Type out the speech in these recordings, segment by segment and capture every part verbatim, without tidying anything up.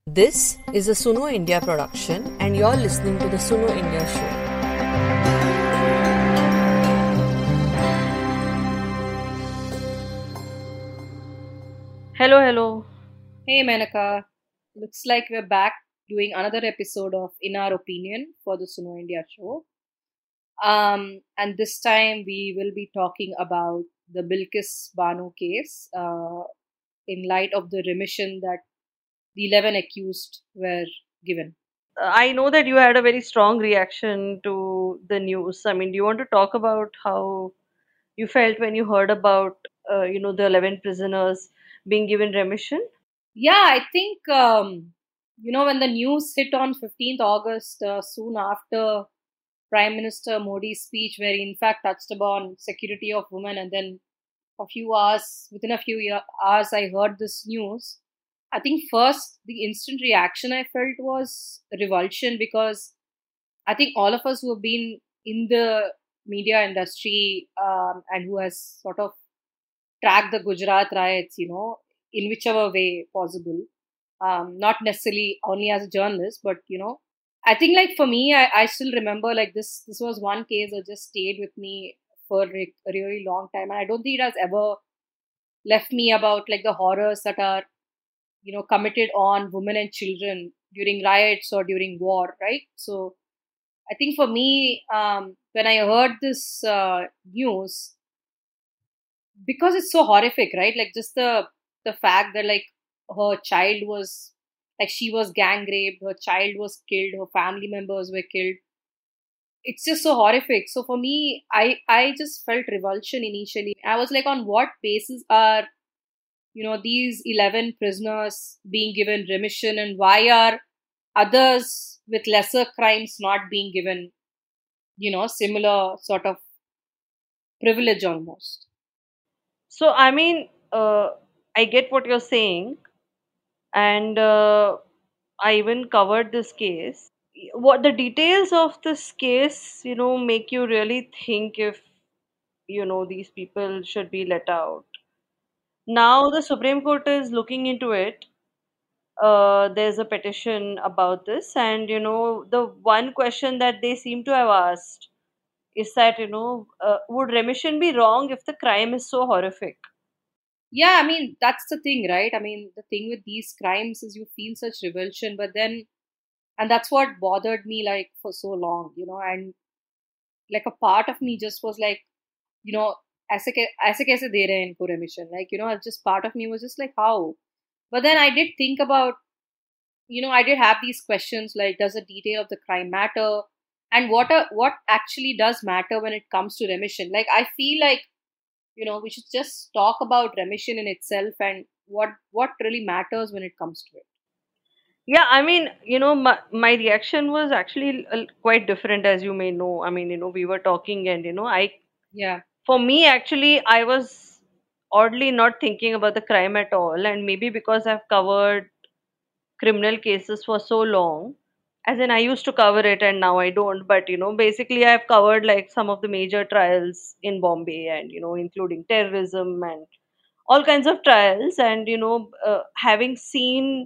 This is a Suno India production, and you're listening to the Suno India show. Hello, hello. Hey Menaka, looks like we're back doing another episode of In Our Opinion for the Suno India show. Um, and this time we will be talking about the Bilkis Banu case uh, in light of the remission that the eleven accused were given. Uh, I know that you had a very strong reaction to the news. I mean, do you want to talk about how you felt when you heard about, uh, you know, the eleven prisoners being given remission? Yeah, I think, um, you know, when the news hit on fifteenth August, uh, soon after Prime Minister Modi's speech, where he in fact touched upon security of women, and then a few hours, within a few year, hours, I heard this news. I think first the instant reaction I felt was revulsion because I think all of us who have been in the media industry um, and who has sort of tracked the Gujarat riots, you know, in whichever way possible, um, not necessarily only as a journalist, but you know, I think like for me, I, I still remember like this. This was one case that just stayed with me for a a really long time, and I don't think it has ever left me about like the horrors that are you know committed on women and children during riots or during war, right? So I think for me, um, when I heard this uh, news, because it's so horrific, right? Like just the the fact that like her child was like she was gang raped, her child was killed, her family members were killed. It's just so horrific. So for me, I I just felt revulsion initially. I was like, on what basis are you know these eleven prisoners being given remission, and why are others with lesser crimes not being given you know similar sort of privilege almost? So, I mean, uh, I get what you're saying, and uh, I even covered this case. What the details of this case, you know, make you really think if, you know, these people should be let out. Now the Supreme Court is looking into it. Uh, there's a petition about this, and you know, the one question that they seem to have asked is that, you know, uh, would remission be wrong if the crime is so horrific? Yeah, I mean that's the thing, right? I mean the thing with these crimes is you feel such revulsion, but then and that's what bothered me like for so long, you know, and like a part of me just was like, you know, ऐसे कै- ऐसे कैसे दे रहे हैं इनको remission, like you know, just part of me was just like how. But then I did think about, you know, I did have these questions like, does the detail of the crime matter, and what are, what actually does matter when it comes to remission? Like I feel like you know we should just talk about remission in itself and what what really matters when it comes to it. Yeah, I mean, you know, my, my reaction was actually uh, quite different, as you may know. I mean, you know, we were talking, and you know, I Yeah. for me, actually, I was oddly not thinking about the crime at all, and maybe because I've covered criminal cases for so long, as in I used to cover it and now I don't, but you know, basically, I've covered like some of the major trials in Bombay, and you know, including terrorism and all kinds of trials, and you know, uh, having seen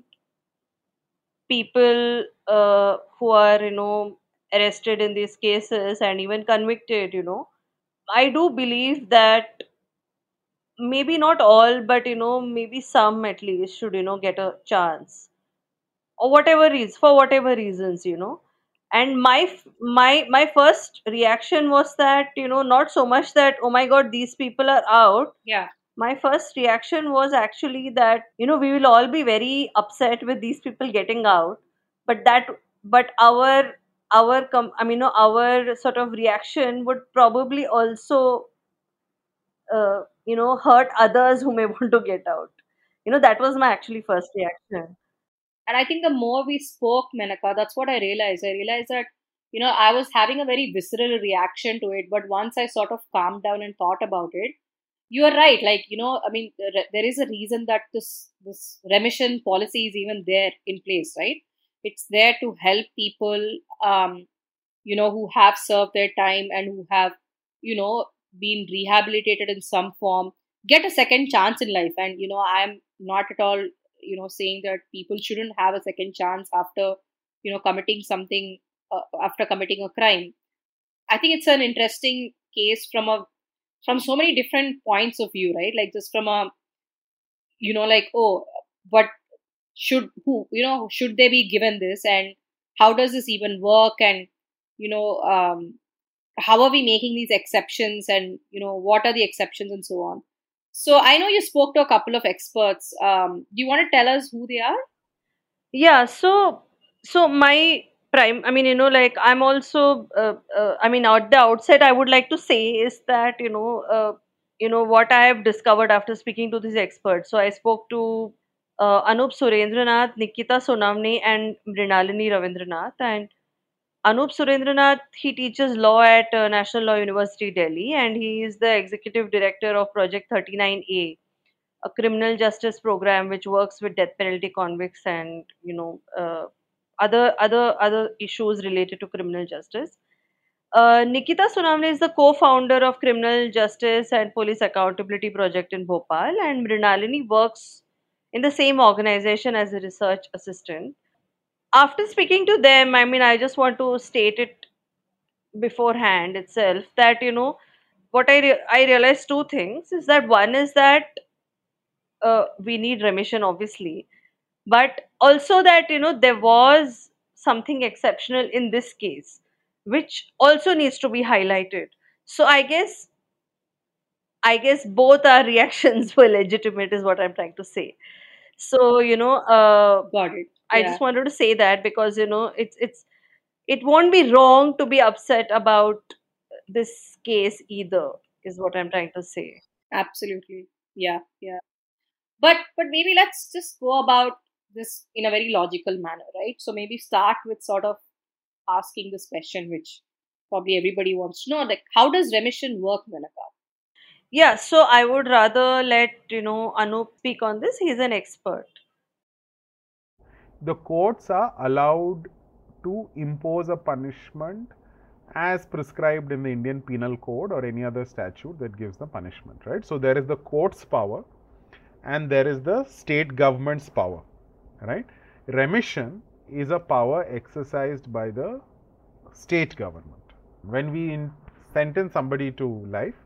people uh, who are, you know, arrested in these cases and even convicted, you know, I do believe that maybe not all, but you know, maybe some at least should, you know, get a chance, or whatever reasons, for whatever reasons, you know. And my f- my my first reaction was that, you know, not so much that, oh my god, these people are out. Yeah. My first reaction was actually that, you know, we will all be very upset with these people getting out, but that but our our com- I mean, no, our sort of reaction would probably also, uh, you know, hurt others who may want to get out. You know, that was my actually first reaction. And I think the more we spoke, Menaka, that's what I realized. I realized that, you know, I was having a very visceral reaction to it. But once I sort of calmed down and thought about it, you are right. Like, you know, I mean, there there is a reason that this, this remission policy is even there in place, right? It's there to help people, um, you know, who have served their time and who have, you know, been rehabilitated in some form, get a second chance in life. And, you know, I'm not at all you know, saying that people shouldn't have a second chance after, you know, committing something, uh, after committing a crime. I think it's an interesting case from a from so many different points of view, right? Like just from a, you know, like, oh, but should who, you know, should they be given this, and how does this even work, and you know, um, how are we making these exceptions, and you know, what are the exceptions, and so on. So I know you spoke to a couple of experts. Um, do you want to tell us who they are? Yeah, so so my prime, I mean, you know, like I'm also, uh, uh, I mean, at the outset, I would like to say is that, you know, uh, you know, what I have discovered after speaking to these experts. So I spoke to uh, Anup Surendranath, Nikita Sonamne, and Mrinalini Ravindranath. And Anup Surendranath, he teaches law at uh, National Law University, Delhi, and he is the executive director of Project thirty-nine A, a criminal justice program which works with death penalty convicts and you know uh, other other other issues related to criminal justice. Uh, Nikita Sunamne is the co-founder of Criminal Justice and Police Accountability Project in Bhopal, and Mrinalini works in the same organization as a research assistant. After speaking to them, I mean, I just want to state it beforehand itself that you know what I re- I realized two things is that one is that uh, we need remission obviously, but also that you know there was something exceptional in this case which also needs to be highlighted. So i guess i guess both our reactions were legitimate is what I'm trying to say. So you know uh, Got it. I Yeah, just wanted to say that because you know it's it's it won't be wrong to be upset about this case either, is what I'm trying to say. absolutely. Yeah, yeah. But but maybe let's just go about this in a very logical manner, right? So maybe start with sort of asking this question, which probably everybody wants to know, like how does remission work, Menaka? Yeah, so I would rather let you know Anup speak on this. He's an expert. The courts are allowed to impose a punishment as prescribed in the Indian Penal Code or any other statute that gives the punishment, right? So there is the court's power and there is the state government's power, right? Remission is a power exercised by the state government. When we in, sentence somebody to life,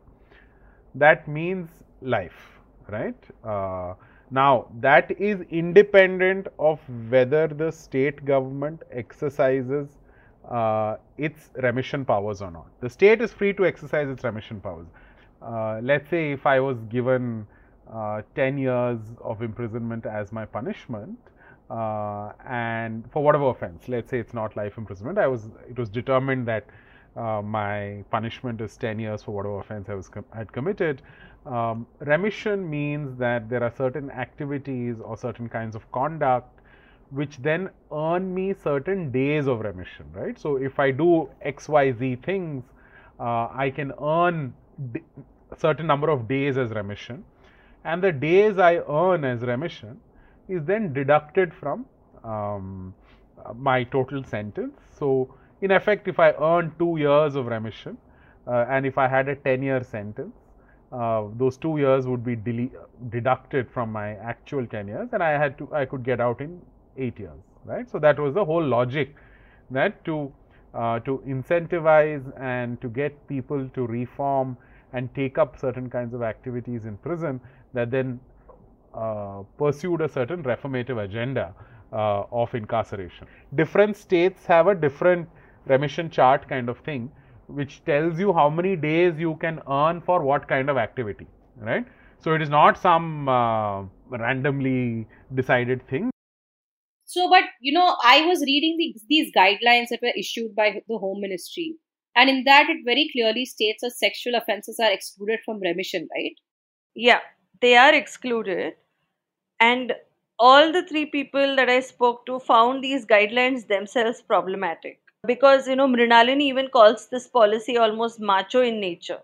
that means life, right? Uh, now, that is independent of whether the state government exercises uh, its remission powers or not. The state is free to exercise its remission powers. Uh, let's say if I was given uh, ten years of imprisonment as my punishment, uh, and for whatever offense, let's say it's not life imprisonment, I was it was determined that uh, my punishment is ten years for whatever offense I was com- had committed. Um, remission means that there are certain activities or certain kinds of conduct which then earn me certain days of remission, right? So if I do X Y Z things, uh, I can earn d- a certain number of days as remission, and the days I earn as remission is then deducted from um, uh, my total sentence. So, in effect, if I earn two years of remission, uh, and if I had a ten year sentence, uh, those two years would be dele- deducted from my actual ten years, and I had to I could get out in eight years, right? So that was the whole logic, that to uh, to incentivize and to get people to reform and take up certain kinds of activities in prison, that then uh, pursued a certain reformative agenda uh, of incarceration. Different states have a different remission chart kind of thing, which tells you how many days you can earn for what kind of activity, right? So it is not some uh, randomly decided thing. So, but you know, I was reading the, these guidelines that were issued by the Home Ministry, and in that it very clearly states that sexual offences are excluded from remission, right? Yeah, they are excluded. And all the three people that I spoke to found these guidelines themselves problematic. Because, you know, Mrinalini even calls this policy almost macho in nature.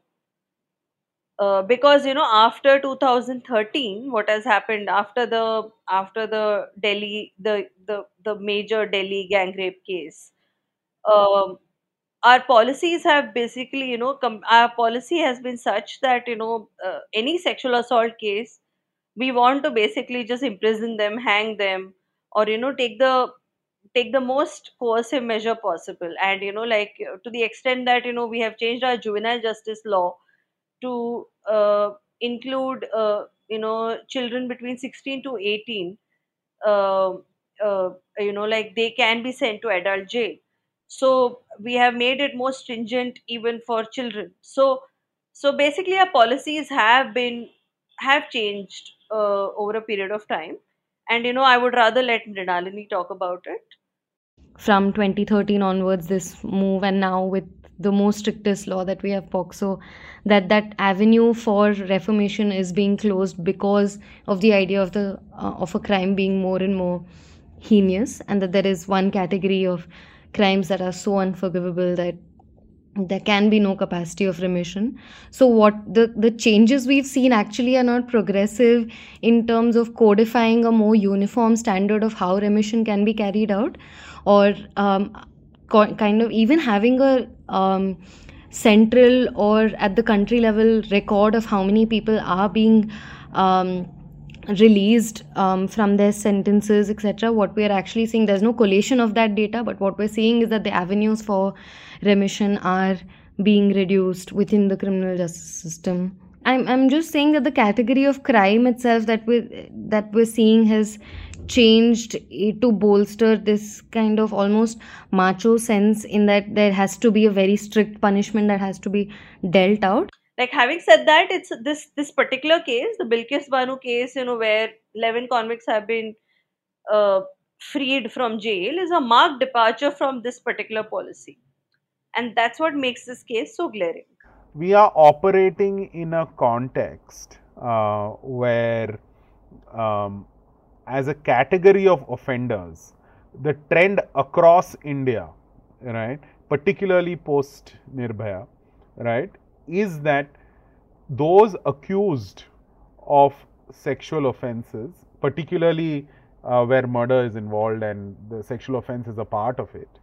Uh, because you know after two thousand thirteen, what has happened after the after the delhi the the, the major Delhi gang rape case, um, our policies have basically you know com- our policy has been such that you know uh, any sexual assault case we want to basically just imprison them, hang them, or you know take the take the most coercive measure possible. And you know like uh, to the extent that you know we have changed our juvenile justice law to uh, include uh, you know children between sixteen to eighteen, uh, uh, you know like they can be sent to adult jail. So we have made it more stringent even for children. So so basically our policies have been have changed uh, over a period of time. And you know I would rather let Mrinalini talk about it. From twenty thirteen onwards, this move, and now with the most strictest law that we have, POCSO, that that avenue for reformation is being closed because of the idea of the uh, of a crime being more and more heinous, and that there is one category of crimes that are so unforgivable that there can be no capacity of remission. So what the the changes we've seen actually are not progressive in terms of codifying a more uniform standard of how remission can be carried out, or um, co- kind of even having a um, central or at the country level record of how many people are being um, released um, from their sentences, et cetera. What we are actually seeing, there's no collation of that data, but what we're seeing is that the avenues for remission are being reduced within the criminal justice system. I'm I'm just saying that the category of crime itself that we that we're seeing has changed eh, to bolster this kind of almost macho sense, in that there has to be a very strict punishment that has to be dealt out. Like, having said that, it's this this particular case, the Bilkis Banu case, you know where eleven convicts have been uh, freed from jail, is a marked departure from this particular policy, and that's what makes this case so glaring. We are operating in a context uh, where um, as a category of offenders, the trend across India, right, particularly post Nirbhaya, right, is that those accused of sexual offences, particularly uh, where murder is involved and the sexual offence is a part of it,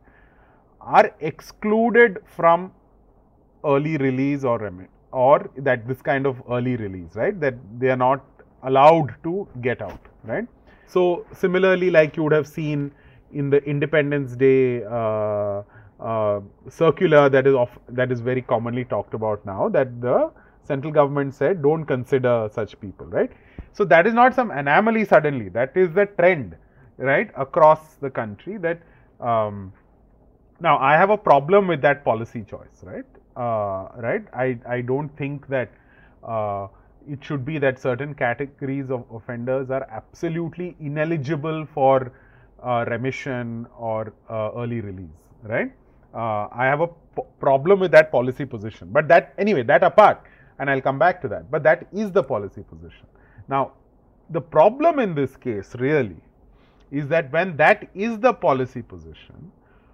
are excluded from early release or remi- or that this kind of early release, right, that they are not allowed to get out, right. So similarly, like you would have seen in the Independence Day uh, uh, circular that is of that is very commonly talked about now, that the central government said don't consider such people, right. So that is not some anomaly suddenly, that is the trend, right, across the country. That um, now I have a problem with that policy choice, right. Uh, right, I, I don't think that uh, it should be that certain categories of offenders are absolutely ineligible for uh, remission or uh, early release, right. Uh, I have a p- problem with that policy position, but that anyway, that apart, and I'll come back to that, but that is the policy position. Now, the problem in this case really is that when that is the policy position,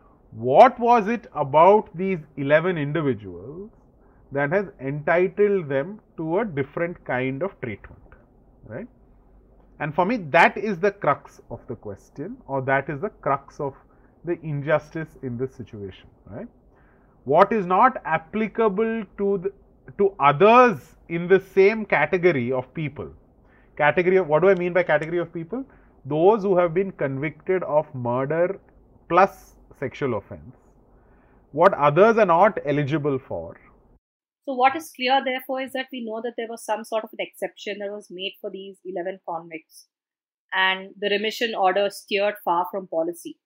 what was it about these eleven individuals that has entitled them to a different kind of treatment, right? And for me, that is the crux of the question, or that is the crux of the injustice in this situation, right? What is not applicable to the, to others in the same category of people? Category of, what do I mean by category of people? Those who have been convicted of murder plus sexual offense, what others are not eligible for. So what is clear, therefore, is that we know that there was some sort of an exception that was made for these eleven convicts, and the remission order steered far from policy.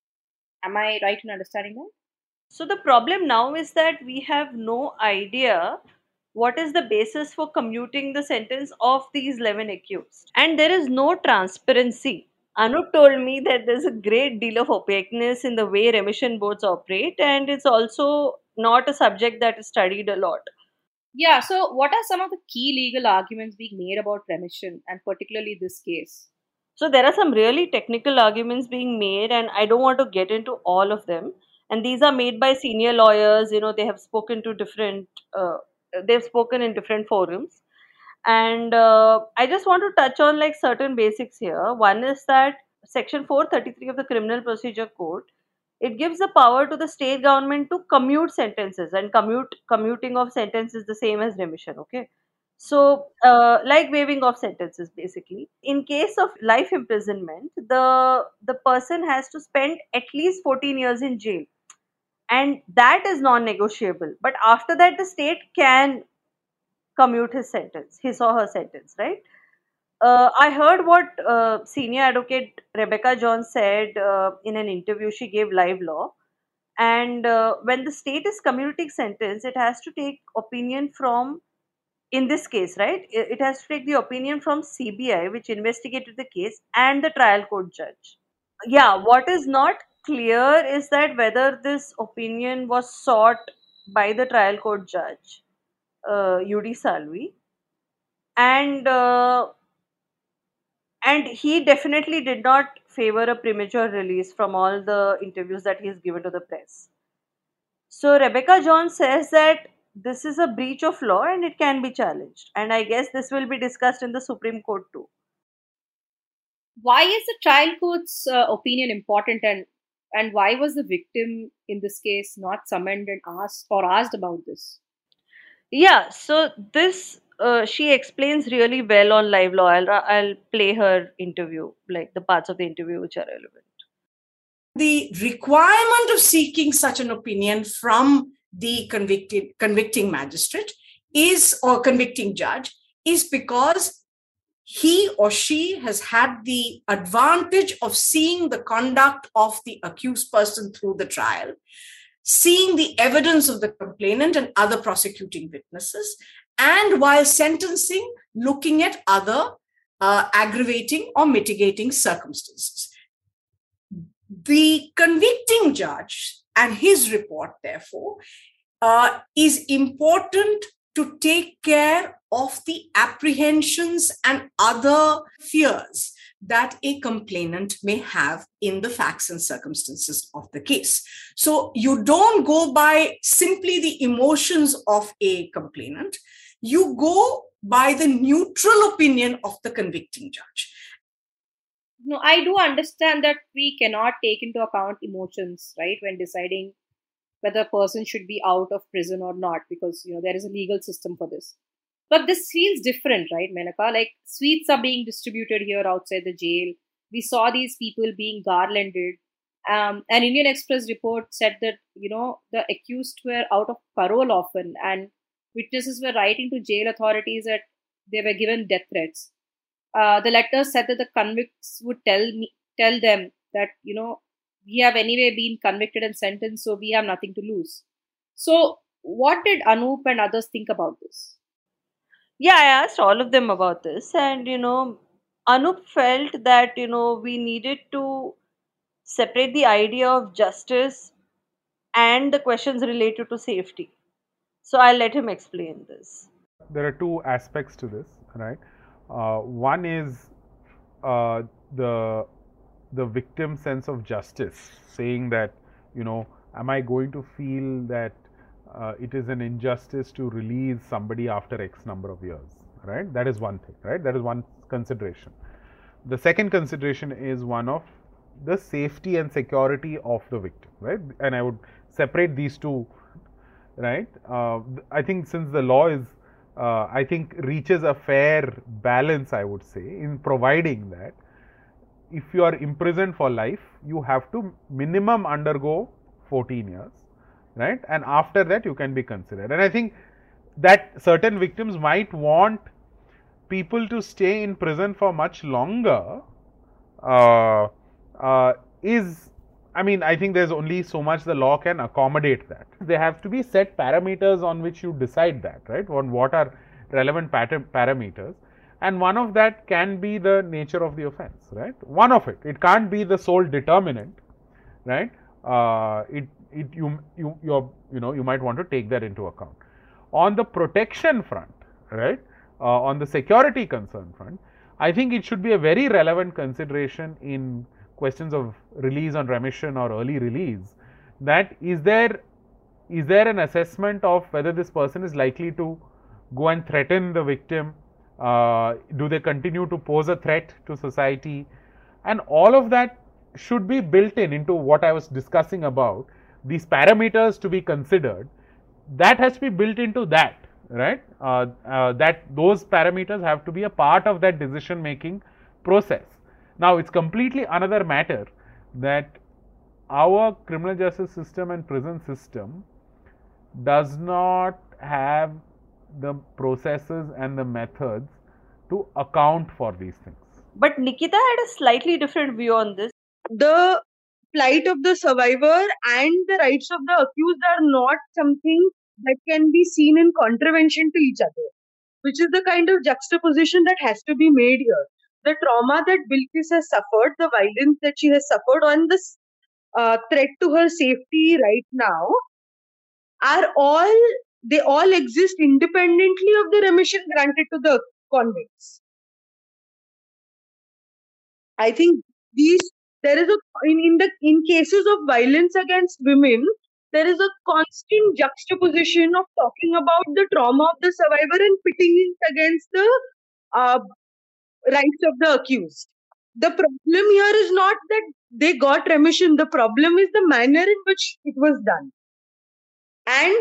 Am I right in understanding that? So the problem now is that we have no idea what is the basis for commuting the sentence of these eleven accused, and there is no transparency. Anup told me that there's a great deal of opaqueness in the way remission boards operate, and it's also not a subject that is studied a lot. Yeah, so what are some of the key legal arguments being made about remission, and particularly this case? So there are some really technical arguments being made, and I don't want to get into all of them. And these are made by senior lawyers. You know, they have spoken to different, uh, they've spoken in different forums. And uh, I just want to touch on like certain basics here. One is that Section four thirty-three of the Criminal Procedure Code, it gives the power to the state government to commute sentences, and commute commuting of sentence is the same as remission. Okay, So, uh, like waiving of sentences, basically. In case of life imprisonment, the the person has to spend at least fourteen years in jail, and that is non-negotiable. But after that, the state can commute his sentence, his or her sentence, right? Uh, I heard what uh, senior advocate Rebecca Jones said uh, in an interview she gave Live Law. And uh, when the state is commuting sentence, it has to take opinion from, in this case, right? It it has to take the opinion from C B I, which investigated the case, and the trial court judge. Yeah, what is not clear is that whether this opinion was sought by the trial court judge, uh, U D Salvi, and uh, and he definitely did not favor a premature release from all the interviews that he's given to the press. So Rebecca Jones says that this is a breach of law and it can be challenged. And I guess this will be discussed in the Supreme Court too. Why is the trial court's uh, opinion important, and and why was the victim in this case not summoned and asked or asked about this? Yeah, so this uh, she explains really well on Live Law. I'll, I'll play her interview, like the parts of the interview which are relevant. The requirement of seeking such an opinion from the convicted convicting magistrate is, or convicting judge, is because he or she has had the advantage of seeing the conduct of the accused person through the trial, seeing the evidence of the complainant and other prosecuting witnesses, and while sentencing, looking at other uh, aggravating or mitigating circumstances. The convicting judge and his report, therefore, uh, is important to take care of the apprehensions and other fears that a complainant may have in the facts and circumstances of the case. So you don't go by simply the emotions of a complainant, you go by the neutral opinion of the convicting judge. No, I do understand that we cannot take into account emotions, right, when deciding whether a person should be out of prison or not, because, you know, there is a legal system for this. But this feels different, right, Menaka? Like, sweets are being distributed here outside the jail. We saw these people being garlanded. Um, an Indian Express report said that, you know, the accused were out of parole often, and witnesses were writing to jail authorities that they were given death threats. Uh, the letters said that the convicts would tell me, tell them that, you know, we have anyway been convicted and sentenced, so we have nothing to lose. So, what did Anup and others think about this? Yeah, I asked all of them about this, and you know, Anup felt that you know we needed to separate the idea of justice and the questions related to safety. So I'll let him explain this. There are two aspects to this, right? Uh, one is uh, the the victim's sense of justice, saying that, you know, am I going to feel that uh, it is an injustice to release somebody after X number of years, right? That is one thing, right? That is one consideration. The second consideration is one of the safety and security of the victim, right? And I would separate these two, right? Uh, I think since the law is, uh, I think reaches a fair balance, I would say, in providing that if you are imprisoned for life, you have to minimum undergo fourteen years, right? And after that, you can be considered. And I think that certain victims might want people to stay in prison for much longer uh, uh, is, I mean, I think there's only so much the law can accommodate that. There have to be set parameters on which you decide that, right? On what are relevant parameters. And one of that can be the nature of the offense, right? One of it. It can't be the sole determinant, right? Uh, it, it, you, you, you're, you know, you might want to take that into account. On the protection front, right? Uh, on the security concern front, I think it should be a very relevant consideration in questions of release on remission or early release. That is there, is there an assessment of whether this person is likely to go and threaten the victim? Uh, do they continue to pose a threat to society? And all of that should be built in into what I was discussing about, these parameters to be considered. That has to be built into that, right? Uh, uh, that those parameters have to be a part of that decision making process. Now, it's completely another matter that our criminal justice system and prison system does not have the processes and the methods to account for these things. But Nikita had a slightly different view on this. The plight of the survivor and the rights of the accused are not something that can be seen in contravention to each other, which is the kind of juxtaposition that has to be made here. The trauma that Bilkis has suffered, the violence that she has suffered, and the uh, threat to her safety right now are all, they all exist independently of the remission granted to the convicts. I think these, there is a, in, in the in cases of violence against women, there is a constant juxtaposition of talking about the trauma of the survivor and pitting it against the uh, rights of the accused. The problem here is not that they got remission, the problem is the manner in which it was done. And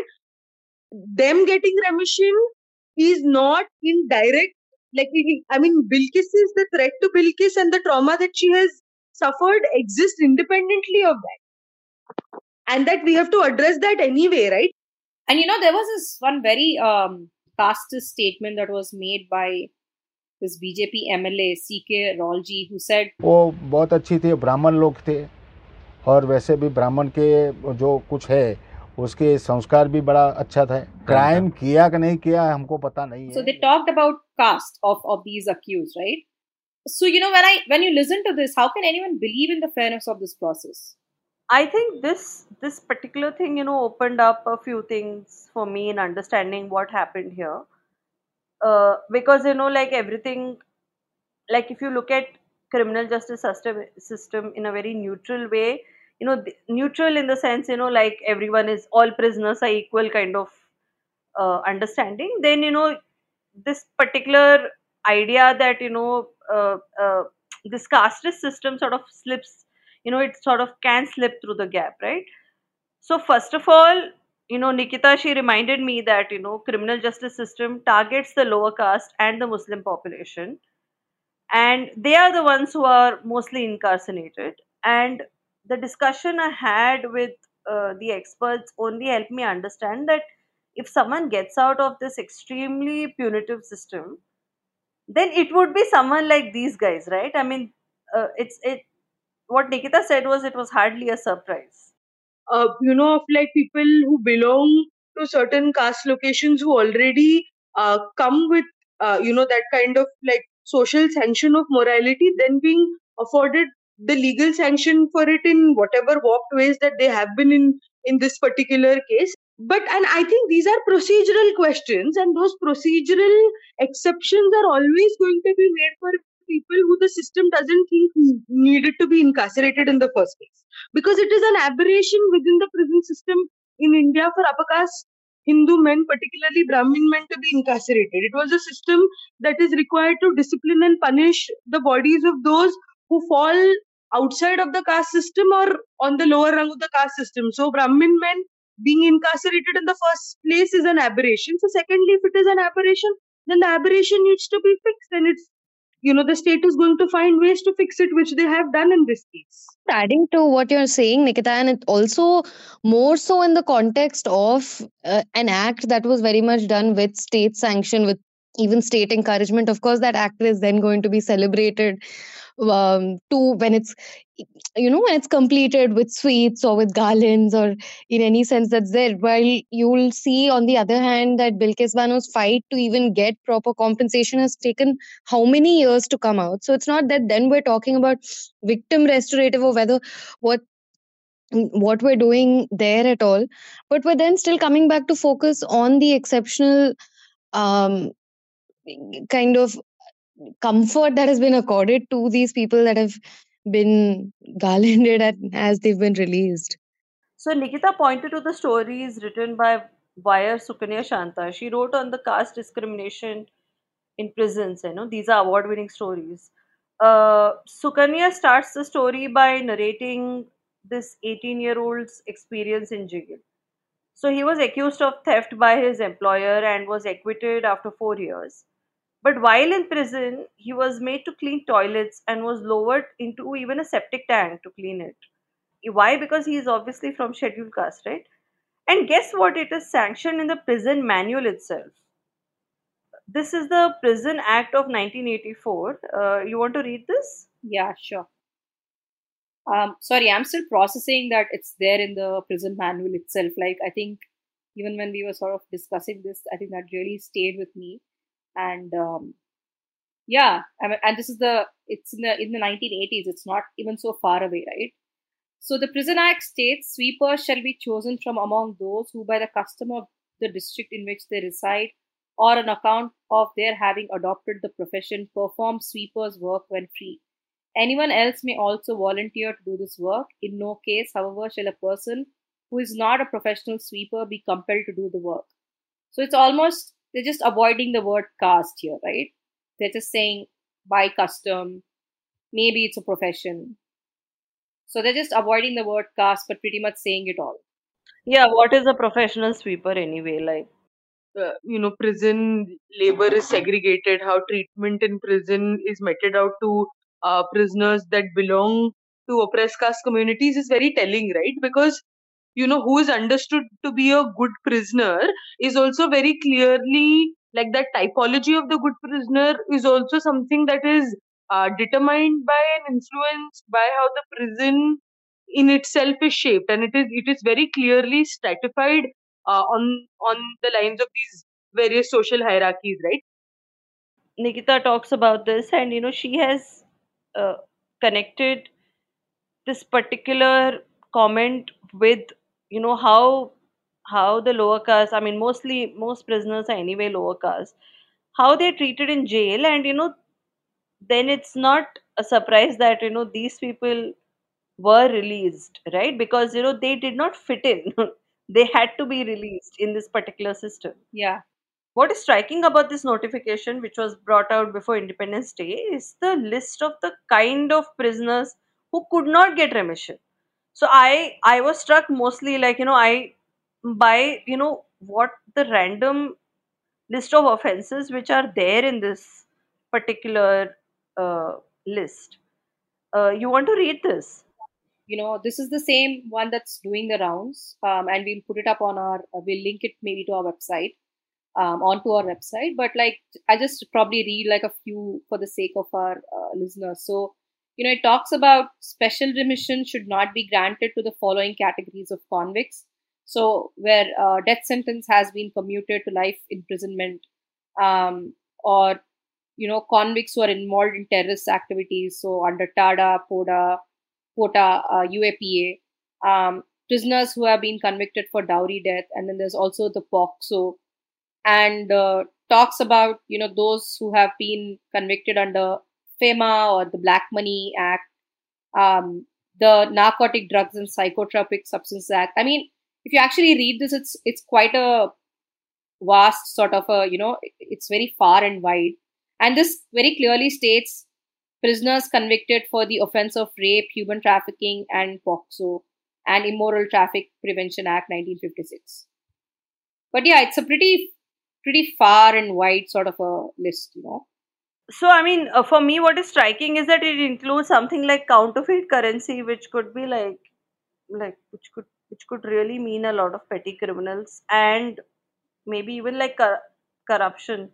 them getting remission is not in direct, like, I mean, Bilkis is the threat to Bilkis and the trauma that she has suffered exists independently of that. And that we have to address that anyway, right? And you know, there was this one very um, casteist statement that was made by this B J P M L A C K Raulji, who said, वो बहुत अच्छी थी, ब्राह्मण लोग थे और वैसे भी ब्राह्मण के जो कुछ है उसके संस्कार भी बड़ा अच्छा था. क्राइम किया कि नहीं किया हमको पता नहीं है. So they talked about caste of of these accused, right? So you know, when I when you listen to this, how can anyone believe in the fairness of this process? I think this this particular thing, you know, opened up a few things for me in understanding what happened here. Uh, because you know, like everything, like if you look at criminal justice system system in a very neutral way, you know, the, neutral in the sense, you know, like everyone is, all prisoners are equal kind of uh, understanding, then you know, this particular idea that you know uh, uh, this casteist system sort of slips, you know, it sort of can slip through the gap, right? So first of all, you know, Nikita, she reminded me that you know, criminal justice system targets the lower caste and the Muslim population, and they are the ones who are mostly incarcerated. And the discussion I had with uh, the experts only helped me understand that if someone gets out of this extremely punitive system, then it would be someone like these guys, right? I mean, uh, it's it. What Nikita said was, it was hardly a surprise. Uh, you know, of like people who belong to certain caste locations who already uh, come with, uh, you know, that kind of like social sanction of morality, then being afforded the legal sanction for it in whatever warped ways that they have been in in this particular case. But, and I think these are procedural questions, and those procedural exceptions are always going to be made for people who the system doesn't think needed to be incarcerated in the first place. Because it is an aberration within the prison system in India for upper caste Hindu men, particularly Brahmin men, to be incarcerated. It was a system that is required to discipline and punish the bodies of those who fall outside of the caste system or on the lower rung of the caste system. So Brahmin men being incarcerated in the first place is an aberration. So secondly, if it is an aberration, then the aberration needs to be fixed, and it's, you know, the state is going to find ways to fix it, which they have done in this case. Adding to what you're saying, Nikita, and it also more so in the context of uh, an act that was very much done with state sanction, with even state encouragement. Of course, that act is then going to be celebrated um, to when it's, you know, when it's completed with sweets or with garlands or in any sense that's there. While you'll see on the other hand that Bilkis Banu's fight to even get proper compensation has taken how many years to come out. So it's not that then we're talking about victim restorative or whether what what we're doing there at all, but we're then still coming back to focus on the exceptional um, kind of comfort that has been accorded to these people that have been garlanded at, as they've been released. So Nikita pointed to the stories written by Wire Sukanya Shanta. She wrote on the caste discrimination in prisons. You know, these are award-winning stories. Uh, Sukanya starts the story by narrating this eighteen-year-old's experience in jail. So he was accused of theft by his employer and was acquitted after four years. But while in prison, he was made to clean toilets and was lowered into even a septic tank to clean it. Why? Because he is obviously from scheduled caste, right? And guess what? It is sanctioned in the prison manual itself. This is the Prison Act of nineteen eighty-four. Uh, you want to read this? Yeah, sure. Um, sorry, I'm still processing that it's there in the prison manual itself. Like, I think even when we were sort of discussing this, I think that really stayed with me. And um, yeah, I mean, and this is the it's in the in the nineteen eighties. It's not even so far away, right? So the Prison Act states sweepers shall be chosen from among those who, by the custom of the district in which they reside, or on account of their having adopted the profession, perform sweepers' work when free. Anyone else may also volunteer to do this work. In no case, however, shall a person who is not a professional sweeper be compelled to do the work. So it's almost, they're just avoiding the word caste here, right? They're just saying by custom, maybe it's a profession. So they're just avoiding the word caste, but pretty much saying it all. Yeah, what is a professional sweeper anyway? Like, Uh, you know, prison labor is segregated, how treatment in prison is meted out to uh, prisoners that belong to oppressed caste communities is very telling, right? Because, you know, who is understood to be a good prisoner is also very clearly, like, that typology of the good prisoner is also something that is uh, determined by and influenced by how the prison in itself is shaped, and it is it is very clearly stratified uh, on on the lines of these various social hierarchies, right? Nikita talks about this, and you know, she has uh, connected this particular comment with, you know, how how the lower caste, I mean, mostly most prisoners are anyway lower caste, how they're treated in jail, and you know, then it's not a surprise that you know these people were released, right? Because you know they did not fit in. They had to be released in this particular system. Yeah. What is striking about this notification, which was brought out before Independence Day, is the list of the kind of prisoners who could not get remission. So I I was struck mostly, like, you know, I by you know what the random list of offenses which are there in this particular uh, list. Uh, you want to read this? You know, this is the same one that's doing the rounds, um, and we'll put it up on our, uh, we'll link it maybe to our website, um, onto our website. But like, I just probably read like a few for the sake of our uh, listeners. So, you know, it talks about special remission should not be granted to the following categories of convicts. So, where uh, death sentence has been commuted to life imprisonment, um, or, you know, convicts who are involved in terrorist activities. So, under TADA, PODA, POTA, uh, U A P A, um, prisoners who have been convicted for dowry death, and then there's also the POCSO, and uh, talks about, you know, those who have been convicted under FEMA or the Black Money Act, um, the Narcotic Drugs and Psychotropic Substances Act. I mean, if you actually read this, it's it's quite a vast sort of a, you know, it's very far and wide, and this very clearly states prisoners convicted for the offense of rape, human trafficking, and POCSO, and Immoral Traffic Prevention Act nineteen fifty-six. But yeah, it's a pretty, pretty far and wide sort of a list, you know. So, I mean, uh, for me, what is striking is that it includes something like counterfeit currency, which could be like, like which could which could really mean a lot of petty criminals, and maybe even like cor- corruption.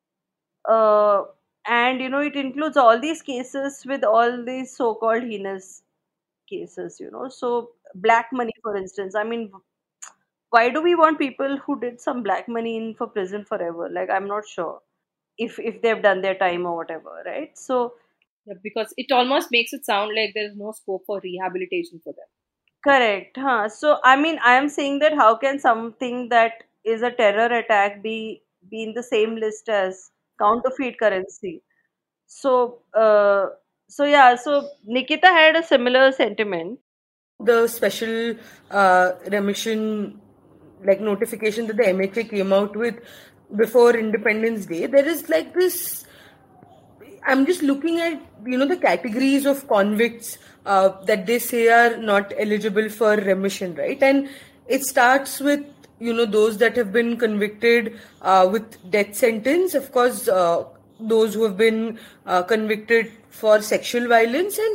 Uh, and you know, it includes all these cases with all these so-called heinous cases. You know, so black money, for instance. I mean, why do we want people who did some black money in for prison forever? Like, I'm not sure if if they've done their time or whatever, right? So Yeah, because it almost makes it sound like there's no scope for rehabilitation for them. correct, huh? So I mean, I am saying that how can something that is a terror attack be be in the same list as counterfeit currency? So uh, so yeah, so Nikita had a similar sentiment. The special uh, remission like notification that the M H A came out with before Independence Day, there is like this. I'm just looking at, you know, the categories of convicts uh, that they say are not eligible for remission, right? And it starts with you know, those that have been convicted uh, with death sentence, of course, uh, those who have been uh, convicted for sexual violence, and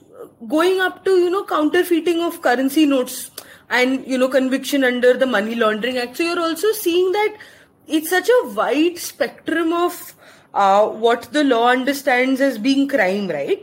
going up to, you know, counterfeiting of currency notes and, you know, conviction under the Money Laundering Act. So you're also seeing that it's such a wide spectrum of uh, what the law understands as being crime, right?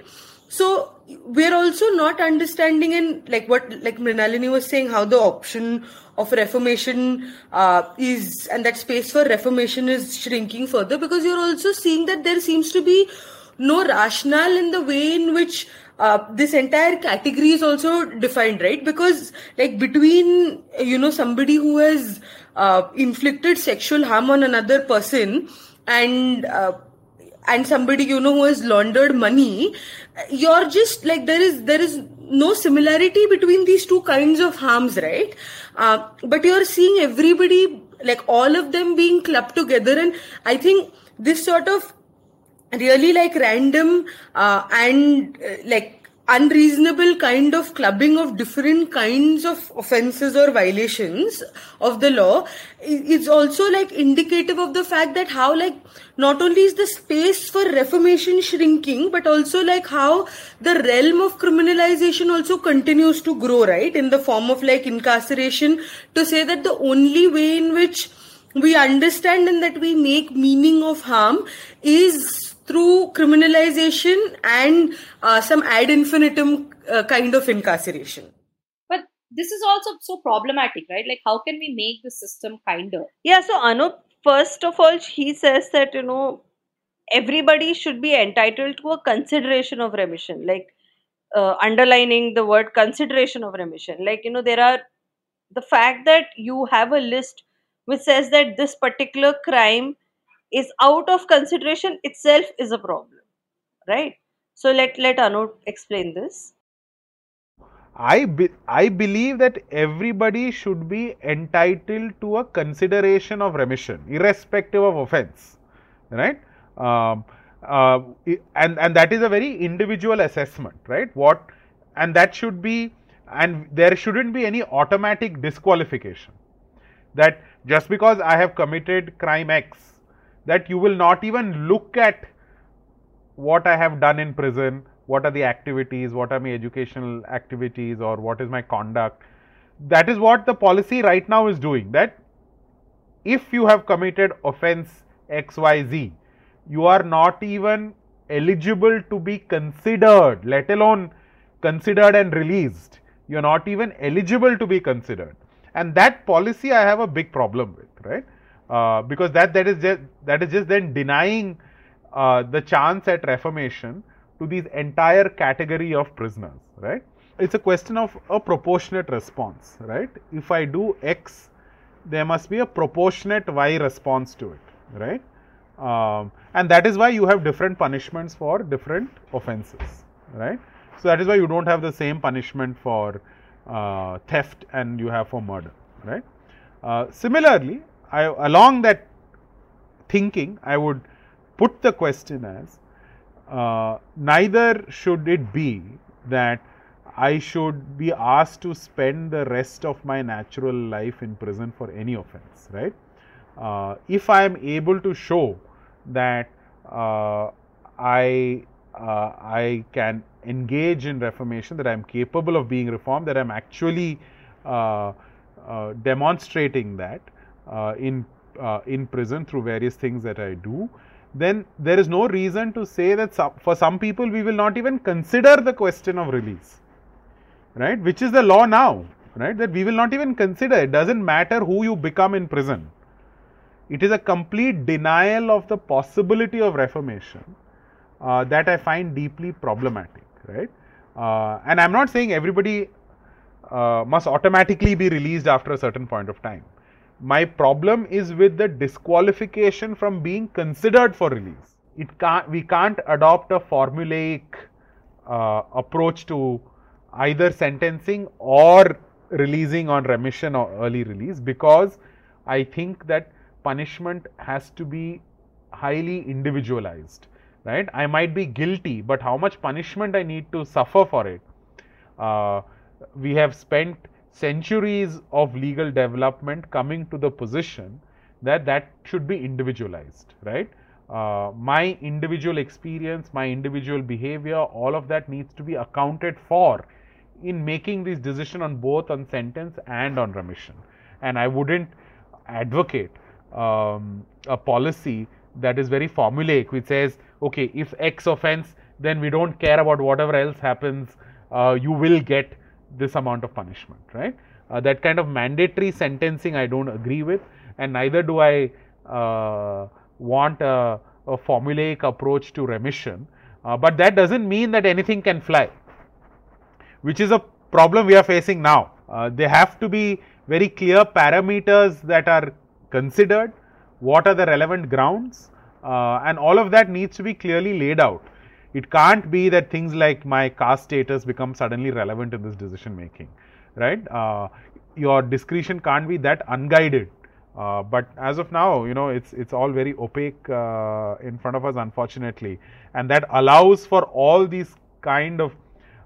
So we're also not understanding, in like what like Mrinalini was saying, how the option of reformation uh, is, and that space for reformation is shrinking further, because you're also seeing that there seems to be no rationale in the way in which uh, this entire category is also defined, right? Because like between, you know, somebody who has uh, inflicted sexual harm on another person and uh, and somebody, you know, who has laundered money, you're just like, there is there is no similarity between these two kinds of harms, right? Uh, but you're seeing everybody, like all of them being clubbed together, and I think this sort of really like random uh, and uh, like unreasonable kind of clubbing of different kinds of offences or violations of the law is also like indicative of the fact that how like not only is the space for reformation shrinking, but also like how the realm of criminalization also continues to grow, right, in the form of like incarceration, to say that the only way in which we understand and that we make meaning of harm is through criminalization and uh, some ad infinitum uh, kind of incarceration. But this is also so problematic, right? Like, how can we make the system kinder? Yeah, so Anup, first of all, he says that, you know, everybody should be entitled to a consideration of remission, like uh, underlining the word consideration of remission. Like, you know, there are the fact that you have a list which says that this particular crime is out of consideration itself is a problem, right? So let let Anu explain this. I be, I believe that everybody should be entitled to a consideration of remission, irrespective of offence, right? Um, uh, and and that is a very individual assessment, right? What and that should be, and there shouldn't be any automatic disqualification. That just because I have committed crime X, that you will not even look at what I have done in prison, what are the activities, what are my educational activities, or what is my conduct. That is what the policy right now is doing, that if you have committed offence X Y Z, you are not even eligible to be considered, let alone considered and released. You are not even eligible to be considered. And that policy I have a big problem with, right? Uh, because that that is just that is just then denying uh, the chance at reformation to these entire category of prisoners, right? It's a question of a proportionate response, right? If I do X, there must be a proportionate Y response to it, right? Um, and that is why you have different punishments for different offences, right? So that is why you don't have the same punishment for uh, theft and you have for murder, right? Uh, similarly, I, along that thinking, I would put the question as uh, neither should it be that I should be asked to spend the rest of my natural life in prison for any offence, right? Uh, if I am able to show that uh, I uh, I can engage in reformation, that I am capable of being reformed, that I am actually uh, uh, demonstrating that uh, in uh, in prison through various things that I do, then there is no reason to say that some, for some people we will not even consider the question of release, right? Which is the law now, right? That we will not even consider. It doesn't matter who you become in prison. It is a complete denial of the possibility of reformation uh, that I find deeply problematic, right? Uh, and I am not saying everybody uh, must automatically be released after a certain point of time. My problem is with the disqualification from being considered for release. It can't, we can't adopt a formulaic uh, approach to either sentencing or releasing on remission or early release, because I think that punishment has to be highly individualized, right? I might be guilty, but how much punishment I need to suffer for it? Uh, we have spent centuries of legal development coming to the position that that should be individualized, right? Uh, my individual experience, my individual behavior, all of that needs to be accounted for in making this decision on both on sentence and on remission. And I wouldn't advocate um, a policy that is very formulaic, which says, okay, if X offense, then we don't care about whatever else happens, uh, you will get this amount of punishment, right? Uh, that kind of mandatory sentencing I don't agree with, and neither do I uh, want a, a formulaic approach to remission. Uh, but that doesn't mean that anything can fly, which is a problem we are facing now. Uh, there have to be very clear parameters that are considered, what are the relevant grounds, uh, and all of that needs to be clearly laid out. It can't be that things like my caste status become suddenly relevant in this decision making, right? Uh, your discretion can't be that unguided. Uh, but as of now, you know, it's it's all very opaque uh, in front of us, unfortunately, and that allows for all these kind of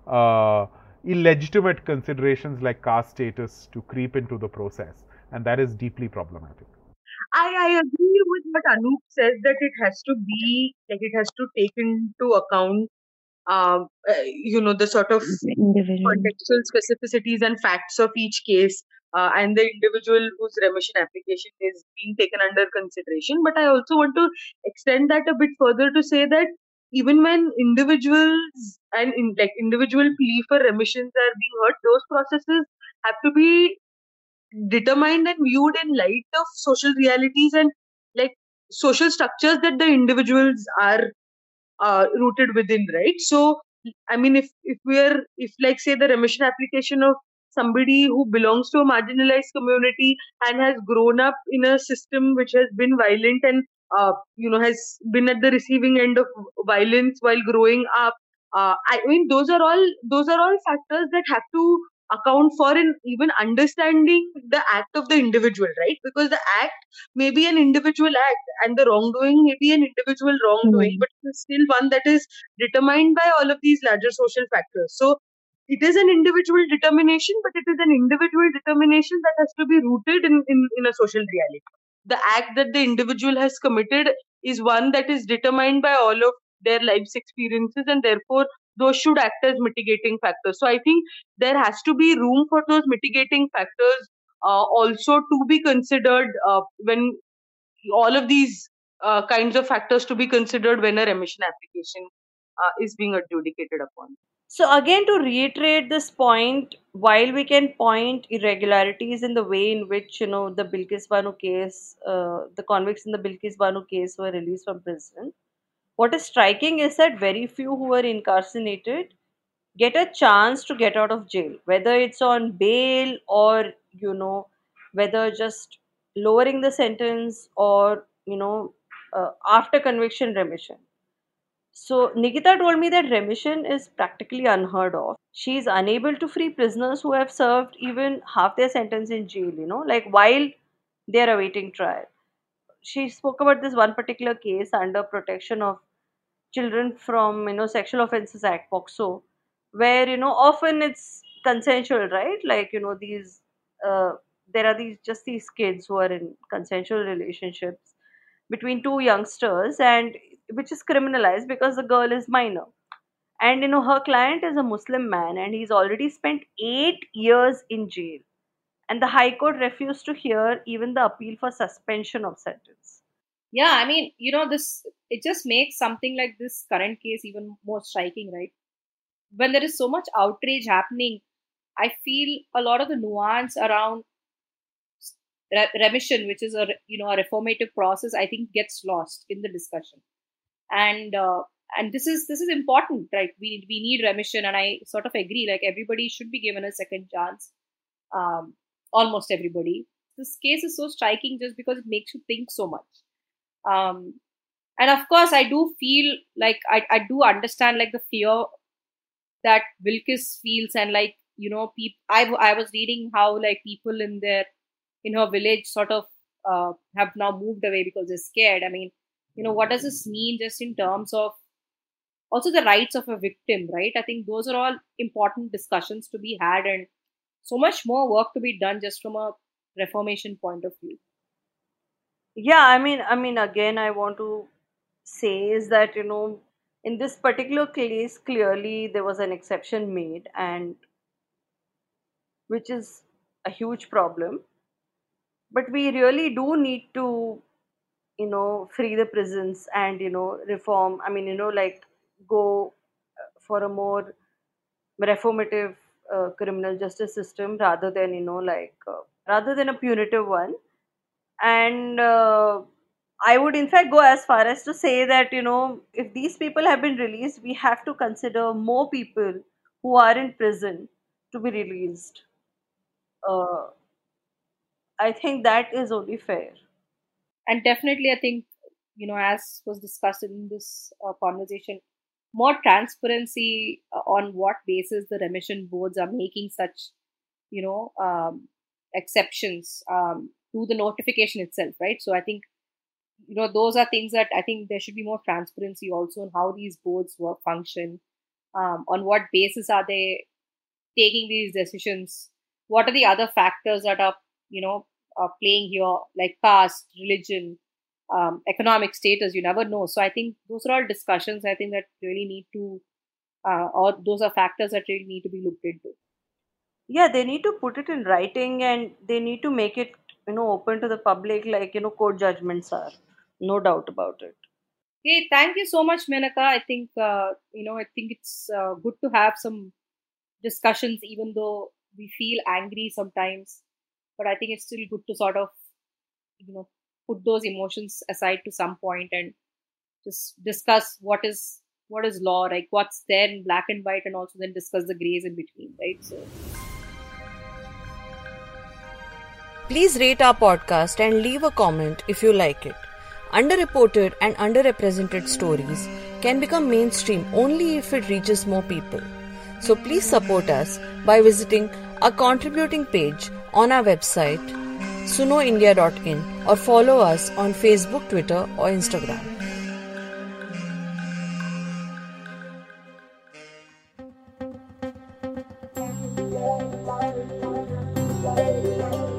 uh, illegitimate considerations like caste status to creep into the process, and that is deeply problematic. I, I agree with what Anup says, that it has to be, like, it has to take into account, um, uh, you know, the sort of Individual. contextual specificities and facts of each case, uh, and the individual whose remission application is being taken under consideration. But I also want to extend that a bit further to say that even when individuals and in, like individual plea for remissions are being heard, those processes have to be determined and viewed in light of social realities and like social structures that the individuals are uh, rooted within, right? So, I mean, if if we're if like say the remission application of somebody who belongs to a marginalized community and has grown up in a system which has been violent and uh, you know has been at the receiving end of violence while growing up, uh, I mean, those are all those are all factors that have to account for in even understanding the act of the individual, right? Because the act may be an individual act and the wrongdoing may be an individual wrongdoing, Hmm. but it's still one that is determined by all of these larger social factors. So it is an individual determination, but it is an individual determination that has to be rooted in, in, in a social reality. The act that the individual has committed is one that is determined by all of their life's experiences, and therefore those should act as mitigating factors. So I think there has to be room for those mitigating factors uh, also to be considered uh, when all of these uh, kinds of factors to be considered when a remission application uh, is being adjudicated upon. So again, to reiterate this point, while we can point irregularities in the way in which you know the Bilkis Banu case, uh, the convicts in the Bilkis Banu case were released from prison, what is striking is that very few who were incarcerated get a chance to get out of jail, whether it's on bail or you know whether just lowering the sentence or you know uh, after conviction remission. So Nikita told me that remission is practically unheard of. She is unable to free prisoners who have served even half their sentence in jail, you know, like while they are awaiting trial. She spoke about this one particular case under protection of children from, you know, Sexual Offences Act, POCSO, where, you know, often it's consensual, right? Like, you know, these, uh, there are these, just these kids who are in consensual relationships between two youngsters, and which is criminalized because the girl is minor. And you know, her client is a Muslim man, and he's already spent eight years in jail. And the High Court refused to hear even the appeal for suspension of sentence. Yeah, I mean, you know, this it just makes something like this current case even more striking, right? When there is so much outrage happening, I feel a lot of the nuance around re- remission, which is a re- you know a reformative process, I think gets lost in the discussion. And uh, and this is this is important, right? We we need remission, and I sort of agree. Like everybody should be given a second chance. Um, almost everybody. This case is so striking just because it makes you think so much. Um, and of course, I do feel like I I do understand like the fear that Bilkis feels, and like you know, people. I I was reading how like people in their in her village sort of uh, have now moved away because they're scared. I mean, you know, what does this mean just in terms of also the rights of a victim, right? I think those are all important discussions to be had, and so much more work to be done just from a reformation point of view. Yeah, I mean, I mean, again, I want to say is that, you know, in this particular case, clearly there was an exception made, and which is a huge problem. But we really do need to, you know, free the prisons and, you know, reform. I mean, you know, like go uh, for a more reformative uh, criminal justice system rather than, you know, like uh, rather than a punitive one. And uh, I would in fact go as far as to say that, you know, if these people have been released, we have to consider more people who are in prison to be released. uh, I think that is only fair. And definitely, I think, you know, as was discussed in this uh, conversation, more transparency uh, on what basis the remission boards are making such, you know, um, exceptions um, to the notification itself, right? So I think, you know, those are things that I think there should be more transparency also on how these boards work, function, um, on what basis are they taking these decisions, what are the other factors that are, you know, are playing here, like caste, religion, um, economic status, you never know. So I think those are all discussions I think that really need to, uh, or those are factors that really need to be looked into. Yeah, they need to put it in writing, and they need to make it, you know, open to the public, like, you know, court judgments are. No doubt about it. Okay, thank you so much, Menaka. I think, uh, you know, I think it's uh, good to have some discussions, even though we feel angry sometimes. But I think it's still good to sort of, you know, put those emotions aside to some point and just discuss what is what is law, like what's there in black and white, and also then discuss the grays in between, right? So Please rate our podcast and leave a comment if you like it. Underreported and underrepresented stories can become mainstream only if it reaches more people. So please support us by visiting our contributing page on our website suno india dot in or follow us on Facebook, Twitter or Instagram. Thank you.